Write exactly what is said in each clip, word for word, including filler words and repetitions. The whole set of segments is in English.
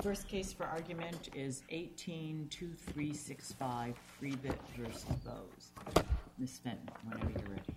First case for argument is eighteen two three six five, Freebit versus Bose. Miz Fenton, whenever you're ready.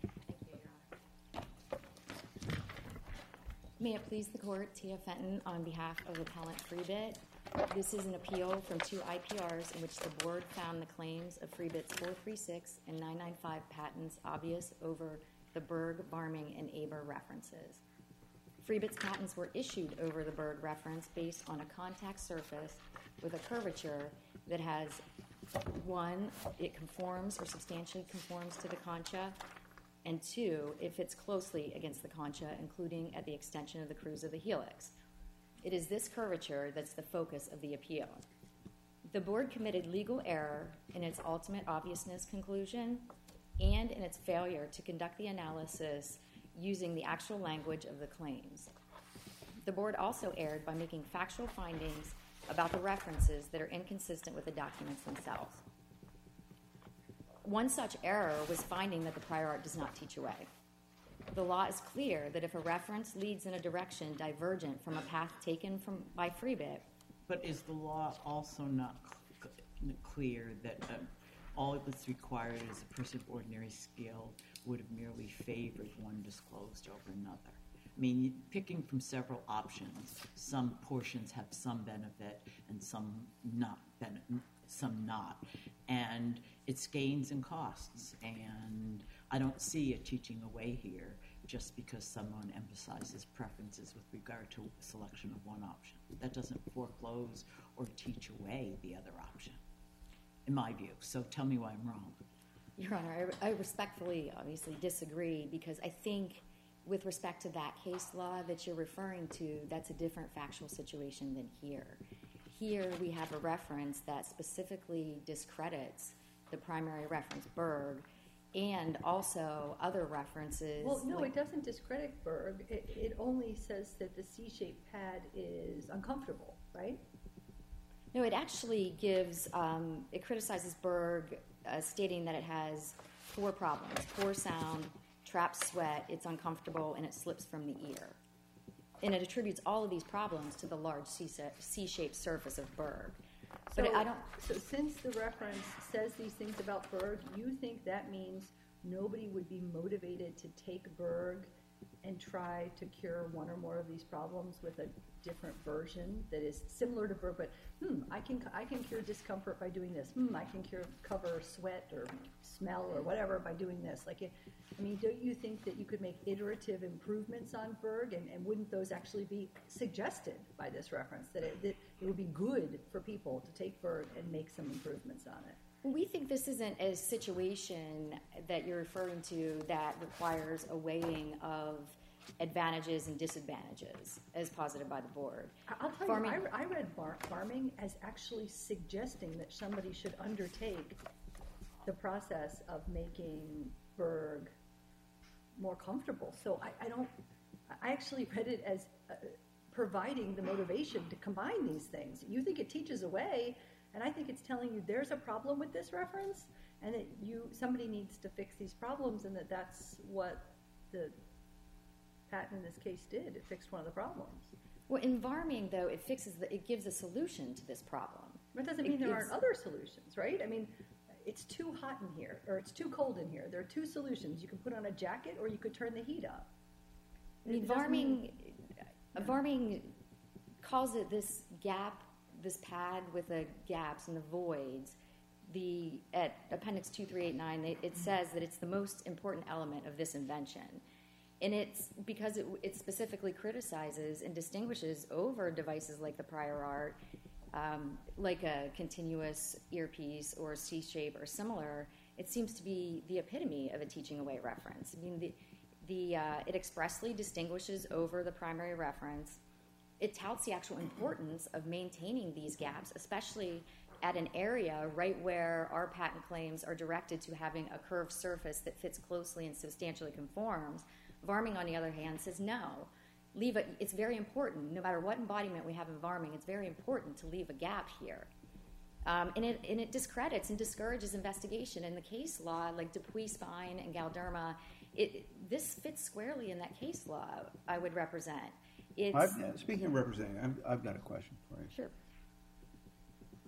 May it please the Court, Tia Fenton on behalf of Appellant Freebit. This is an appeal from two I P Rs in which the Board found the claims of Freebit's four three six and nine nine five patents obvious over the Berg, Varming, and Aber references. Freebit's patents were issued over the Berg reference based on a contact surface with a curvature that has, one, it conforms or substantially conforms to the concha, and two, it fits closely against the concha, including at the extension of the crus of the helix. It is this curvature that's the focus of the appeal. The Board committed legal error in its ultimate obviousness conclusion and in its failure to conduct the analysis using the actual language of the claims. The Board also erred by making factual findings about the references that are inconsistent with the documents themselves. One such error was finding that the prior art does not teach away. The law is clear that if a reference leads in a direction divergent from a path taken from by Freebit. But is the law also not cl- clear that um, all that's required is a person of ordinary skill would have merely favored one disclosed over another? I mean, you, picking from several options, some portions have some benefit and some not benefit, some not. And it's gains and costs. And I don't see a teaching away here just because someone emphasizes preferences with regard to selection of one option. That doesn't foreclose or teach away the other option, in my view. So tell me why I'm wrong. Your Honor, I, I respectfully, obviously, disagree because I think with respect to that case law that you're referring to, that's a different factual situation than here. Here we have a reference that specifically discredits the primary reference, Berg, and also other references. Well, no, like, it doesn't discredit Berg. It, it only says that the C-shaped pad is uncomfortable, right? No, it actually gives, um, it criticizes Berg, uh, stating that it has four problems: poor sound, trapped sweat, it's uncomfortable, and it slips from the ear. And it attributes all of these problems to the large C-shaped surface of Berg. So, but I don't. So since the reference says these things about Berg, you think that means nobody would be motivated to take Berg and try to cure one or more of these problems with a different version that is similar to Berg, but hmm, I can I can cure discomfort by doing this. Hmm, I can cure cover sweat or smell or whatever by doing this. Like, it, I mean, don't you think that you could make iterative improvements on Berg, and, and wouldn't those actually be suggested by this reference, that it, that it would be good for people to take Berg and make some improvements on it? Well, we think this isn't a situation that you're referring to that requires a weighing of advantages and disadvantages as posited by the Board. I'll tell Varming, you, I, I read Bar- Varming as actually suggesting that somebody should undertake the process of making Berg more comfortable. So I, I don't, I actually read it as uh, providing the motivation to combine these things. You think it teaches away, and I think it's telling you there's a problem with this reference, and that you somebody needs to fix these problems, and that that's what the patent in this case did. It fixed one of the problems. Well, in Varming, though, it fixes the, it gives a solution to this problem. That doesn't It mean there gives- aren't other solutions, right? I mean, it's too hot in here, or it's too cold in here. There are two solutions. You can put on a jacket, or you could turn the heat up. I mean, It doesn't Varming, mean- uh, Varming calls it this gap, this pad with the gaps and the voids. The at Appendix two three eight nine, it, it says that it's the most important element of this invention. And it's because it, it specifically criticizes and distinguishes over devices like the prior art, um, like a continuous earpiece or a C-shape or similar. It seems to be the epitome of a teaching away reference. I mean, the, the, uh, it expressly distinguishes over the primary reference. It touts the actual importance of maintaining these gaps, especially at an area right where our patent claims are directed to having a curved surface that fits closely and substantially conforms. Varming, on the other hand, says no. Leave a, it's very important, no matter what embodiment we have in Varming, it's very important to leave a gap here. Um, and, it, and it discredits and discourages investigation. In the case law, like Dupuis Spine and Galderma, it, this fits squarely in that case law I would represent. It's, I've, speaking of representing, I've, I've got a question for you. Sure.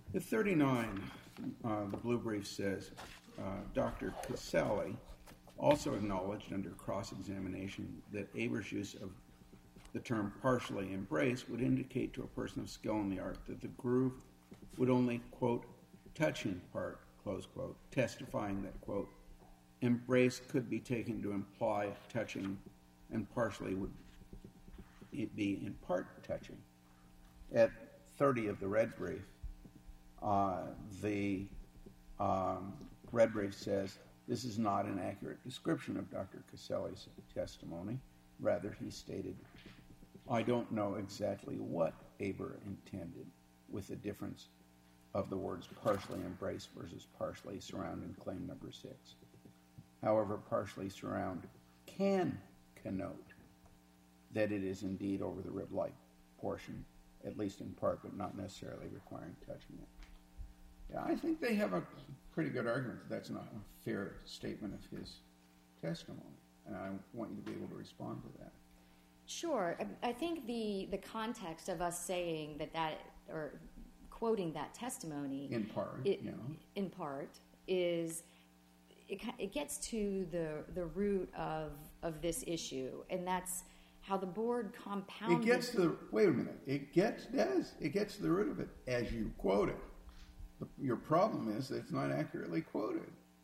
The thirty-nine, uh, the blue brief says, uh, Doctor Casale also acknowledged under cross-examination that Aber's use of the term partially embrace would indicate to a person of skill in the art that the groove would only, quote, touch in part, close quote, testifying that, quote, embrace could be taken to imply touching and partially would it be in part touching. At thirty of the red brief, uh, the um, red brief says, this is not an accurate description of Doctor Casale's testimony. Rather, he stated, I don't know exactly what Aber intended with the difference of the words partially embrace versus partially surround in claim number six. However, partially surround can connote that it is indeed over the rib-like portion, at least in part, but not necessarily requiring touching it. Yeah, I think they have a pretty good argument that that's not a fair statement of his testimony, and I want you to be able to respond to that. Sure. I I think the, the context of us saying that that, or quoting that testimony, In part, it, yeah. in part, is it, it gets to the the root of of this issue, and that's how the board compounded. It gets to the, wait a minute, it gets, does, it gets to the root of it as you quote it. The, your problem is that it's not accurately quoted.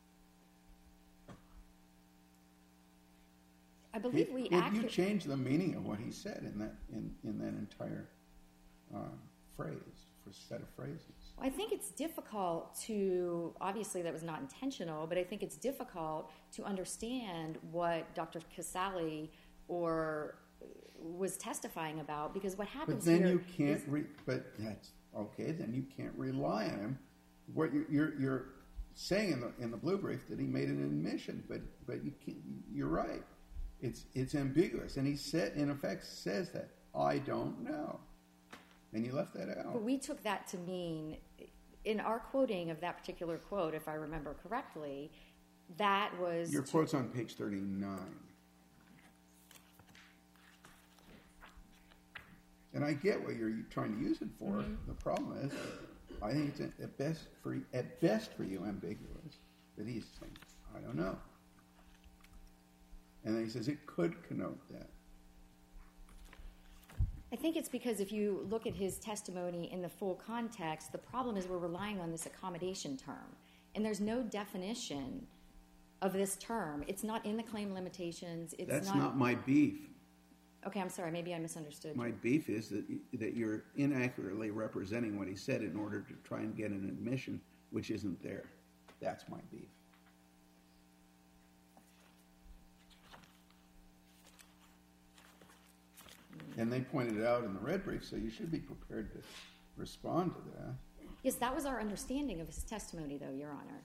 I believe It- we it- accu- You change the meaning of what he said in that in, in that entire uh, phrase, for set of phrases. I think it's difficult to, obviously that was not intentional, but I think it's difficult to understand what Doctor Casale or was testifying about, because what But happens then here you can't. is- Re- but that's okay. Then you can't rely on him. What you, you're you're saying in the in the blue brief that he made an admission, but but you can't. You're right. It's it's ambiguous, and he said in effect says that I don't know, and you left that out. But we took that to mean, in our quoting of that particular quote, if I remember correctly, that was... Your quote's on page thirty-nine. And I get what you're trying to use it for. Mm-hmm. The problem is, I think it's at best for at best for you ambiguous. That he's saying, I don't know. And then he says it could connote that. I think it's because if you look at his testimony in the full context, the problem is we're relying on this accommodation term. And there's no definition of this term. It's not in the claim limitations. It's That's not, not my beef. Okay, I'm sorry. Maybe I misunderstood. My beef is that that you're inaccurately representing what he said in order to try and get an admission which isn't there. That's my beef. And they pointed it out in the red brief, so you should be prepared to respond to that. Yes, that was our understanding of his testimony, though, Your Honor.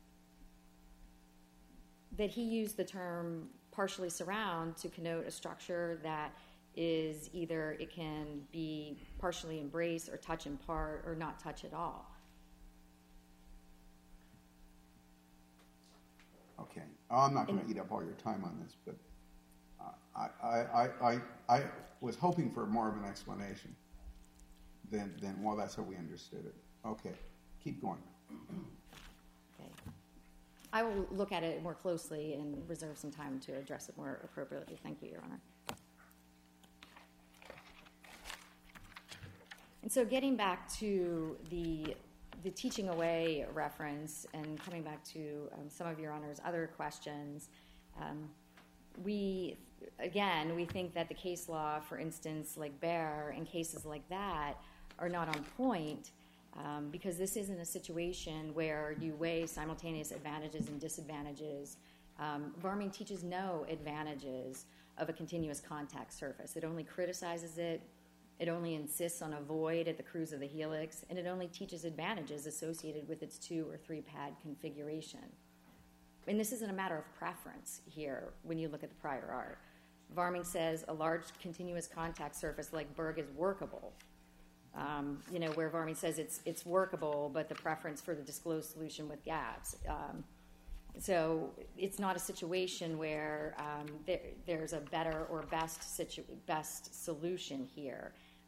That he used the term partially surround to connote a structure that is either it can be partially embrace or touch in part or not touch at all. Okay. I'm not going to eat up all your time on this, but uh, I, I, I, I, I was hoping for more of an explanation than, than, well, that's how we understood it. Okay. Keep going. Okay. I will look at it more closely and reserve some time to address it more appropriately. Thank you, Your Honor. And so getting back to the the teaching away reference and coming back to um, some of Your Honor's other questions, um, we, again, we think that the case law, for instance, like Bear and cases like that, are not on point um, because this isn't a situation where you weigh simultaneous advantages and disadvantages. Um, Varming teaches no advantages of a continuous contact surface. It only criticizes it. It only insists on a void at the cruise of the helix, and it only teaches advantages associated with its two or three pad configuration. And this isn't a matter of preference here when you look at the prior art. Varming says a large continuous contact surface like Berg is workable. Um, you know, where Varming says it's it's workable, but the preference for the disclosed solution with gaps. Um, so it's not a situation where um, there, there's a better or best situ- best solution here.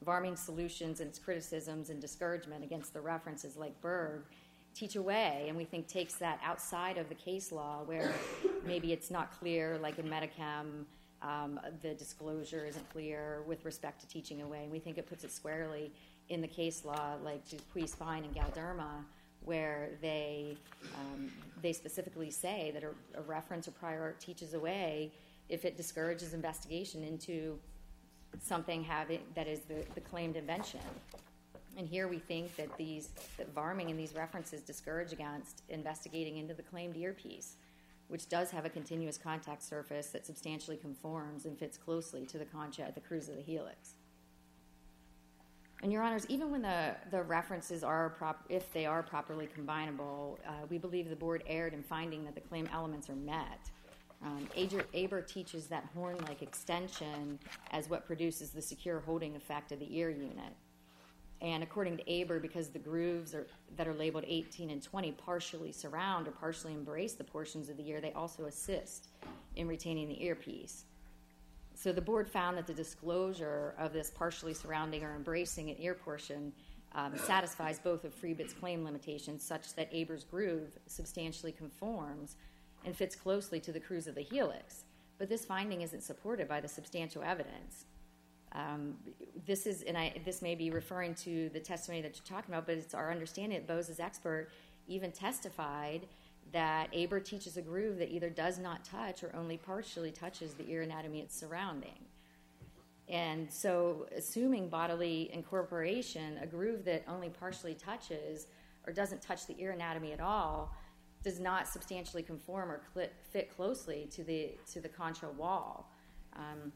Varming solutions and its criticisms and discouragement against the references like Berg teach away, and we think takes that outside of the case law where maybe it's not clear, like in Medichem, um, the disclosure isn't clear with respect to teaching away. And we think it puts it squarely in the case law like Dupuis Spine and Galderma, where they um, they specifically say that a, a reference or prior art teaches away if it discourages investigation into something having that is the, the claimed invention. And here we think that these that Varming and these references discourage against investigating into the claimed earpiece, which does have a continuous contact surface that substantially conforms and fits closely to the concha at the cruise of the helix. And Your Honors, even when the, the references are, prop, if they are properly combinable, uh, we believe the board erred in finding that the claim elements are met. Um, Aber, Aber teaches that horn-like extension as what produces the secure holding effect of the ear unit. And according to Aber, because the grooves are, that are labeled eighteen and twenty partially surround or partially embrace the portions of the ear, they also assist in retaining the earpiece. So the board found that the disclosure of this partially surrounding or embracing an ear portion um, satisfies both of Freebit's claim limitations such that Aber's groove substantially conforms and fits closely to the cruise of the helix. But this finding isn't supported by the substantial evidence. Um, this is, and I, this may be referring to the testimony that you're talking about, but it's our understanding that Bose's expert even testified that Aber teaches a groove that either does not touch or only partially touches the ear anatomy it's surrounding. And so assuming bodily incorporation, a groove that only partially touches or doesn't touch the ear anatomy at all does not substantially conform or cl- fit closely to the to the concha wall. Um,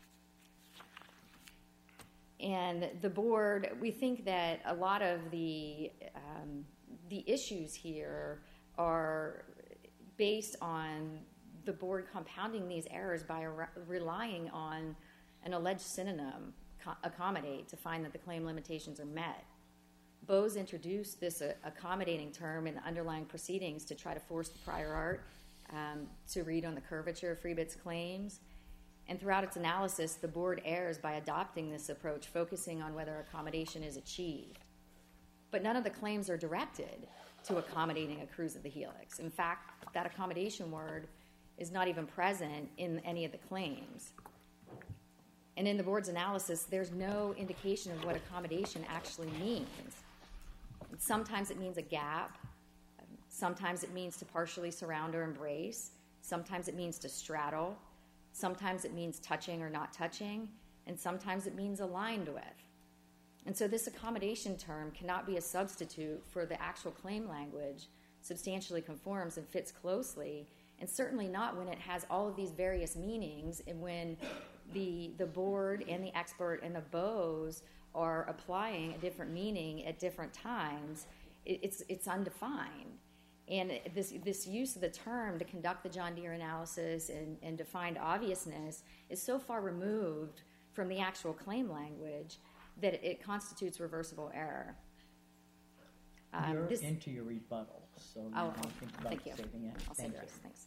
and the board, we think that a lot of the um, the issues here are based on the board compounding these errors by re- relying on an alleged synonym, co- accommodate, to find that the claim limitations are met. Bose introduced this uh, accommodating term in the underlying proceedings to try to force the prior art um, to read on the curvature of Freebit's claims. And throughout its analysis, the board errs by adopting this approach, focusing on whether accommodation is achieved. But none of the claims are directed to accommodating a cruise of the helix. In fact, that accommodation word is not even present in any of the claims. And in the board's analysis, there's no indication of what accommodation actually means. Sometimes it means a gap. Sometimes it means to partially surround or embrace. Sometimes it means to straddle. Sometimes it means touching or not touching. And sometimes it means aligned with. And so this accommodation term cannot be a substitute for the actual claim language, substantially conforms and fits closely, and certainly not when it has all of these various meanings and when the the board and the expert and the Bose are applying a different meaning at different times. It, it's it's undefined. And this this use of the term to conduct the John Deere analysis and, and to find obviousness is so far removed from the actual claim language that it constitutes reversible error. Um, You're this, into your rebuttal, so you oh, might think about thank you. saving it. I'll Thank save you. this. Thanks.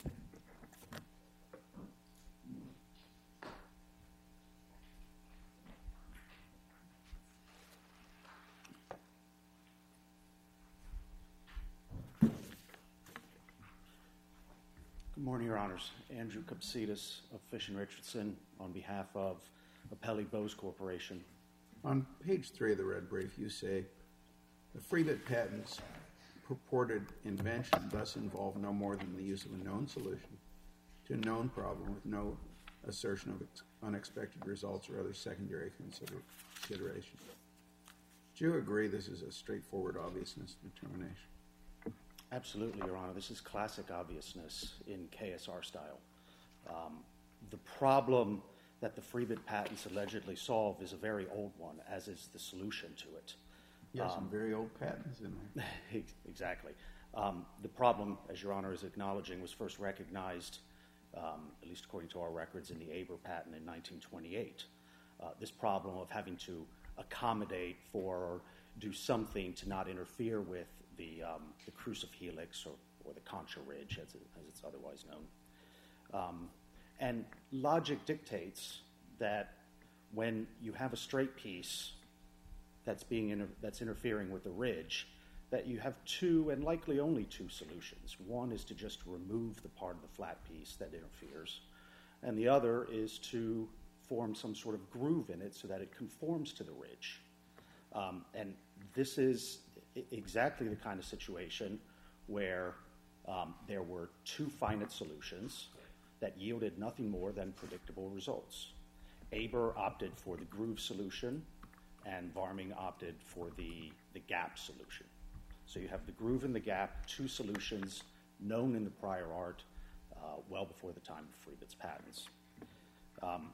Good morning, Your Honors. Andrew Kapsidis of Fish and Richardson on behalf of Apelli Bose Corporation. On page three of the red brief, you say, the Freebit patent's purported invention thus involve no more than the use of a known solution to a known problem with no assertion of ex- unexpected results or other secondary consider- considerations. Do you agree this is a straightforward obviousness determination? Absolutely, Your Honor. This is classic obviousness in K S R style. Um, the problem that the Freebit patents allegedly solve is a very old one, as is the solution to it. Yes, Um, some very old patents in there. Exactly. Um, the problem, as Your Honor is acknowledging, was first recognized, um, at least according to our records, in the Aber patent in nineteen twenty-eight. Uh, this problem of having to accommodate for or do something to not interfere with the, um, the crucive helix or, or the concha ridge, as, it, as it's otherwise known. Um, and logic dictates that when you have a straight piece that's being inter that's interfering with the ridge, that you have two and likely only two solutions. One is to just remove the part of the flat piece that interferes, and the other is to form some sort of groove in it so that it conforms to the ridge. Um, and this is exactly the kind of situation where um, there were two finite solutions that yielded nothing more than predictable results. Aber opted for the groove solution, and Varming opted for the, the gap solution. So you have the groove and the gap, two solutions known in the prior art uh, well before the time of Freebit's patents. Um,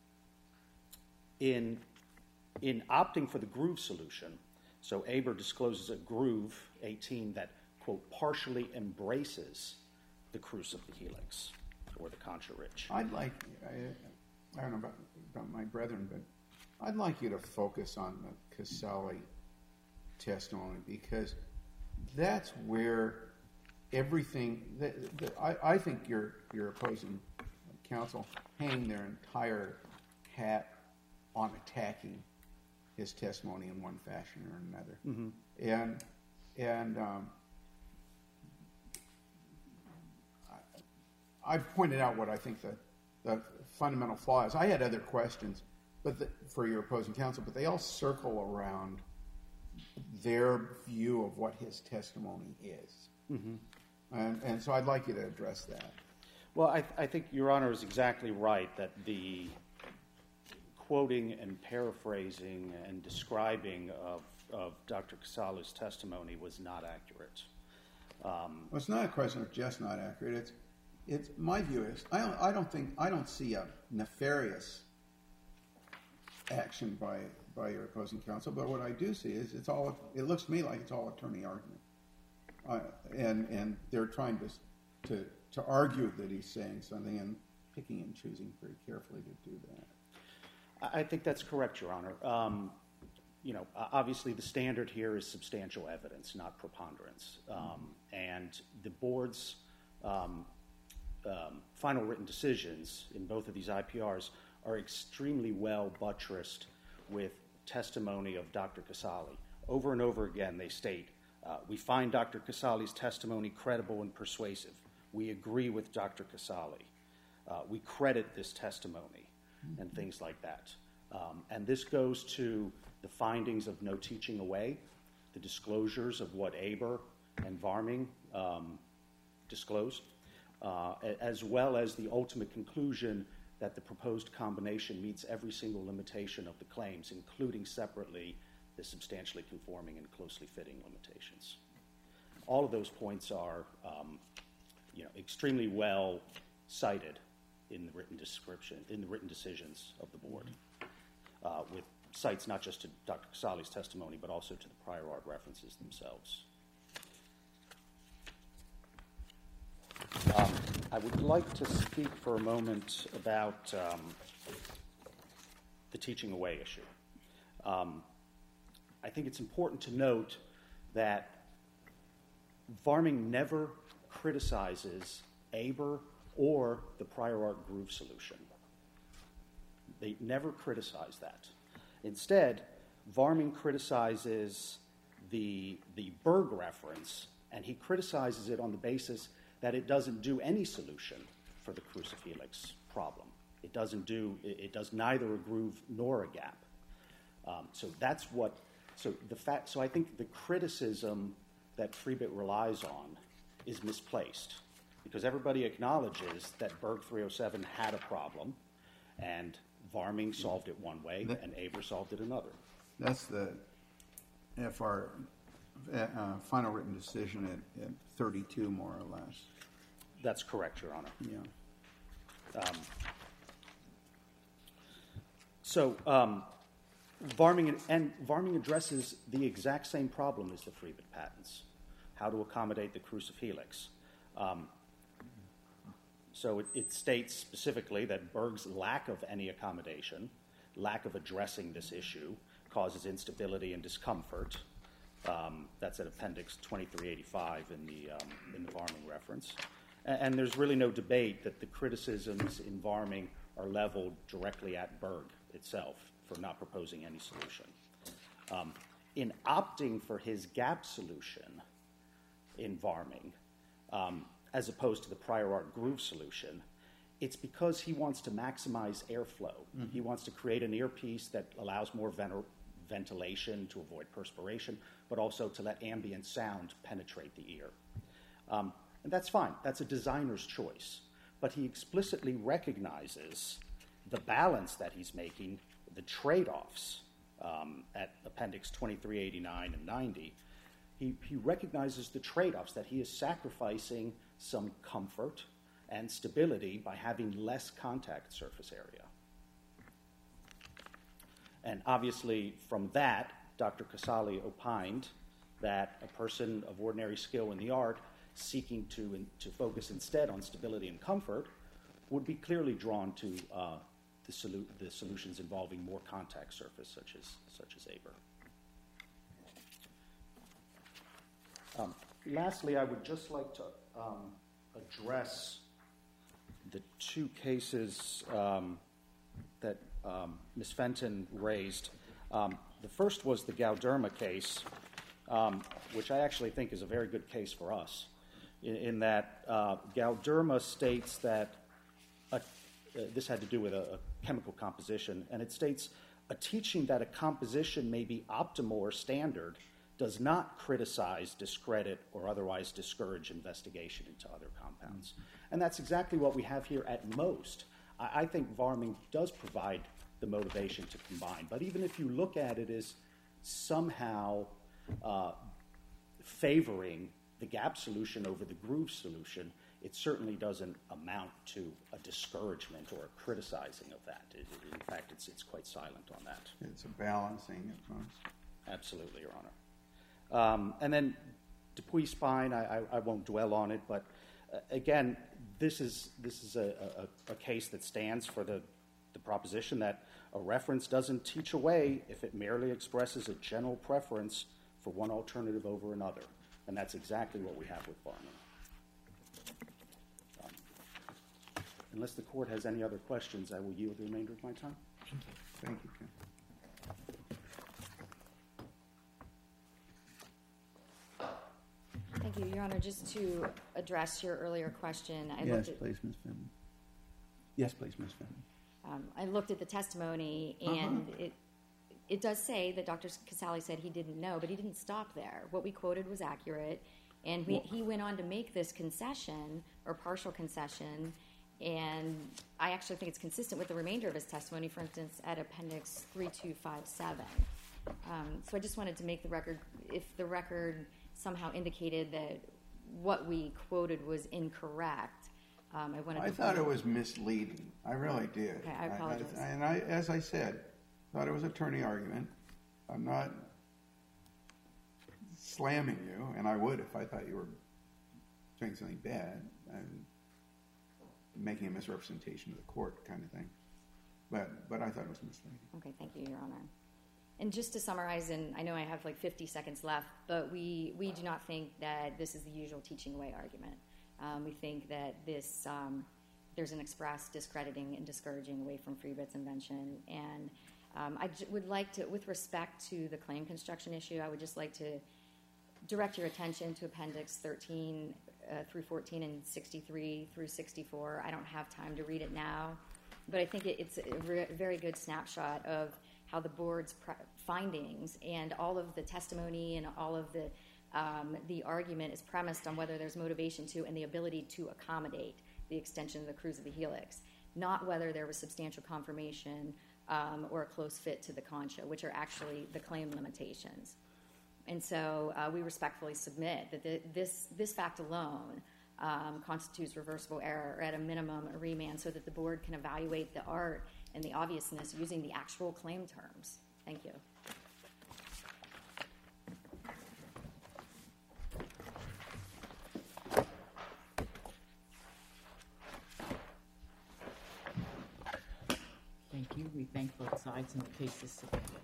in, in opting for the groove solution, so Aber discloses a groove, eighteen, that, quote, partially embraces the crus of the helix, or the concha ridge. I'd like, I, I don't know about, about my brethren, but I'd like you to focus on the Casale testimony, because that's where everything, the, the, I, I think your, your opposing counsel hang their entire hat on attacking his testimony in one fashion or another. Mm-hmm. And, and um, I, I've pointed out what I think the, the fundamental flaw is. I had other questions but the, for your opposing counsel, but they all circle around their view of what his testimony is. Mm-hmm. and, and so I'd like you to address that. Well, I, I think Your Honor is exactly right that the quoting and paraphrasing and describing of, of Doctor Casale's testimony was not accurate. Um, well, it's not a question of just not accurate. It's, it's my view is I don't, I don't think I don't see a nefarious action by by your opposing counsel, but what I do see is it's all. It looks to me like it's all attorney argument, uh, and and they're trying to to to argue that he's saying something and picking and choosing very carefully to do that. I think that's correct, Your Honor. Um, you know, obviously the standard here is substantial evidence, not preponderance, um, and the board's um, um, final written decisions in both of these I P Rs are extremely well buttressed with testimony of Doctor Casale. Over and over again, they state, uh, we find Doctor Casale's testimony credible and persuasive. We agree with Doctor Casale. Uh, we credit this testimony, and things like that. Um, and this goes to the findings of no teaching away, the disclosures of what Aber and Varming um, disclosed, uh, as well as the ultimate conclusion that the proposed combination meets every single limitation of the claims, including separately the substantially conforming and closely fitting limitations. All of those points are um, you know, extremely well cited in the written description, in the written decisions of the board, uh, with cites not just to Doctor Casale's testimony, but also to the prior art references themselves. Um, I would like to speak for a moment about um, the teaching away issue. Um, I think it's important to note that Varming never criticizes Aber or the prior art groove solution. They never criticize that. Instead, Varming criticizes the, the Berg reference, and he criticizes it on the basis that it doesn't do any solution for the crucihelix problem. It doesn't do, it, it does neither a groove nor a gap. Um, so that's what, so the fact, so I think the criticism that Freebit relies on is misplaced, because everybody acknowledges that Berg three oh seven had a problem, and Varming solved it one way, that, and Aber solved it another. That's the F R uh, final written decision at, at thirty-two, more or less. That's correct, Your Honor. Yeah. Um, so um, Varming and Varming addresses the exact same problem as the Freebit patents: how to accommodate the crucihelix. Um, so it, it states specifically that Berg's lack of any accommodation, lack of addressing this issue, causes instability and discomfort. Um, that's at Appendix twenty-three eighty-five in the um, in the Varming reference. And, and there's really no debate that the criticisms in Varming are leveled directly at Berg itself for not proposing any solution. Um, in opting for his gap solution in Varming, um, as opposed to the prior art groove solution, it's because he wants to maximize airflow. Mm-hmm. He wants to create an earpiece that allows more ven- ventilation to avoid perspiration, but also to let ambient sound penetrate the ear. Um, and that's fine. That's a designer's choice. But he explicitly recognizes the balance that he's making, the trade-offs um, at Appendix twenty-three eighty-nine and ninety. He, he recognizes the trade-offs, that he is sacrificing some comfort and stability by having less contact surface area. And obviously, from that, Doctor Casale opined that a person of ordinary skill in the art seeking to, in, to focus instead on stability and comfort would be clearly drawn to uh, the, solu- the solutions involving more contact surface, such as, such as Aber. Um, lastly, I would just like to um, address the two cases um, that um, Miz Fenton raised. Um, the first was the Galderma case, um, which I actually think is a very good case for us, in, in that uh, Galderma states that a, uh, this had to do with a, a chemical composition, and it states, a teaching that a composition may be optimal or standard does not criticize, discredit, or otherwise discourage investigation into other compounds. And that's exactly what we have here at most. I, I think Varming does provide the motivation to combine. But even if you look at it as somehow uh, favoring the gap solution over the groove solution, it certainly doesn't amount to a discouragement or a criticizing of that. It, in fact, it's, it's quite silent on that. It's a balancing, of course. Absolutely, Your Honor. Um, and then Dupuy Spine, I, I, I won't dwell on it, but uh, again, this is this is a, a, a case that stands for the, the proposition that a reference doesn't teach away if it merely expresses a general preference for one alternative over another. And that's exactly what we have with Varming. Um, unless the court has any other questions, I will yield the remainder of my time. Thank you, Ken. Thank you, Your Honor. Just to address your earlier question, I Yes, looked at, please, Miz Fenton. Yes, please, Miz Fenton. um, I looked at the testimony, and uh-huh. it it does say that Doctor Casale said he didn't know, but he didn't stop there. What we quoted was accurate, and we, well, he went on to make this concession or partial concession, and I actually think it's consistent with the remainder of his testimony. For instance, at Appendix three two five seven. Um, so I just wanted to make the record, if the record somehow indicated that what we quoted was incorrect. Um, I wanted. I to thought it was misleading. I really did. Okay, I apologize. I, I, and I, as I said, thought it was an attorney argument. I'm not slamming you, and I would if I thought you were doing something bad and making a misrepresentation of the court, kind of thing. But but I thought it was misleading. Okay, thank you, Your Honor. And just to summarize, and I know I have like fifty seconds left, but we, we do not think that this is the usual teaching away argument. Um, we think that this um, there's an express discrediting and discouraging away from Freebird's invention. And um, I j- would like to, with respect to the claim construction issue, I would just like to direct your attention to Appendix thirteen uh, through fourteen and sixty-three through sixty-four. I don't have time to read it now, but I think it, it's a re- very good snapshot of how the board's pre- findings and all of the testimony and all of the um, the argument is premised on whether there's motivation to and the ability to accommodate the extension of the cruise of the helix, not whether there was substantial confirmation um, or a close fit to the concha, which are actually the claim limitations. And so uh, we respectfully submit that the, this this fact alone um, constitutes reversible error, or at a minimum a remand, so that the board can evaluate the art and the obviousness using the actual claim terms. Thank you. Thank you. We thank both sides, and the case is submitted.